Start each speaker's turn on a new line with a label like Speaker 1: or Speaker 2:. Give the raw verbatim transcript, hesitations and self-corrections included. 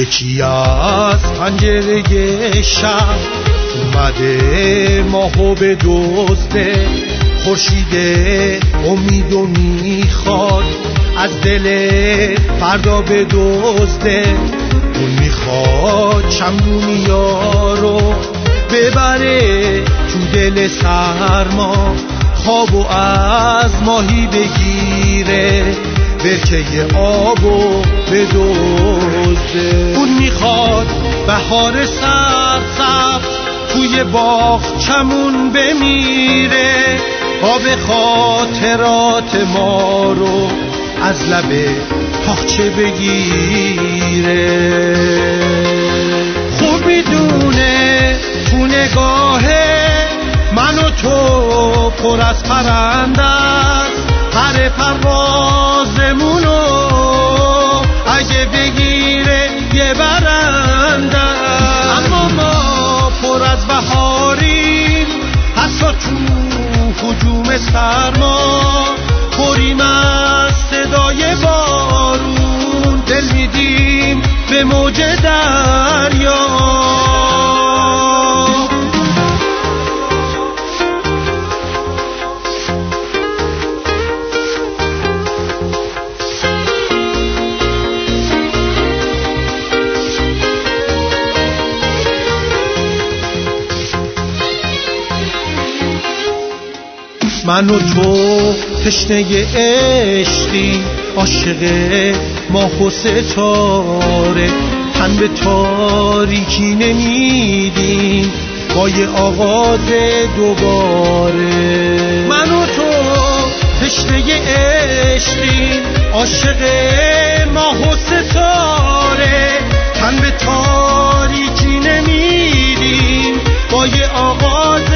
Speaker 1: یکی از پنجره شب اومده ماهو به دزده، خورشید امیدو میخواد از دل فردا به دزده. اون میخواد شمدونیا رو ببره تو دل سرما، خوابو از ماهی بگیره، برکه آبو بدزده. اون میخواد بهار سبز توی باغ چمون بمیره، آب خاطرات ما رو از لب تاقچه بگیره. خوب میدونه تو نگاهه من و تو پر از پرنده است، پر پروازمونو اگه بگیره یه برنده. اما ما پر از بهاریم، حتی تو هجوم سرما پریم از صدای بارون، دل میدیم به موج دریا. من و تو تشنه عشقی، عاشق ماه و ستاره، تن به تاریکی نمیدیم با یه آغاز دوباره. من و تو تشنه عشقی، عاشق ماه و ستاره، تن به تاریکی نمیدیم با یه آغاز